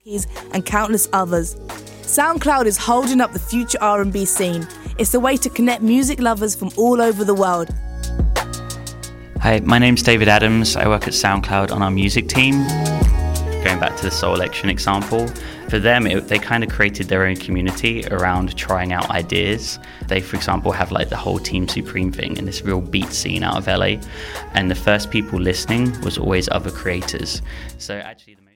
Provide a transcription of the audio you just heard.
and countless others. SoundCloud is holding up the future R&B scene. It's a way to connect music lovers from all over the world. Hi, my name's David Adams. I work at SoundCloud on our music team. Going back to the Soul Election example, for them, they kind of created their own community around trying out ideas. They, for example, have like the whole Team Supreme thing and this real beat scene out of LA. And the first people listening was always other creators. So actually,